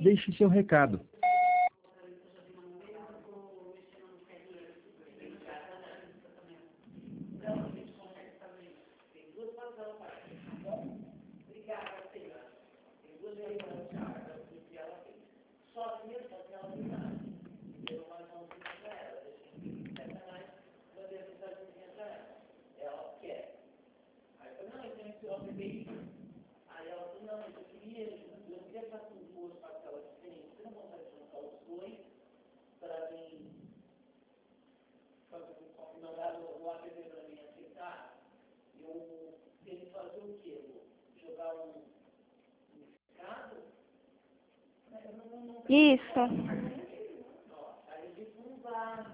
Deixe seu recado. Aí ela falou, não, mas eu queria fazer um curso para aquela diferente. Você não consegue juntar os dois para mim mandar o APP para mim aceitar? Eu tenho que fazer o quê? Jogar um mercado? Isso. Aí eu disse, não dá.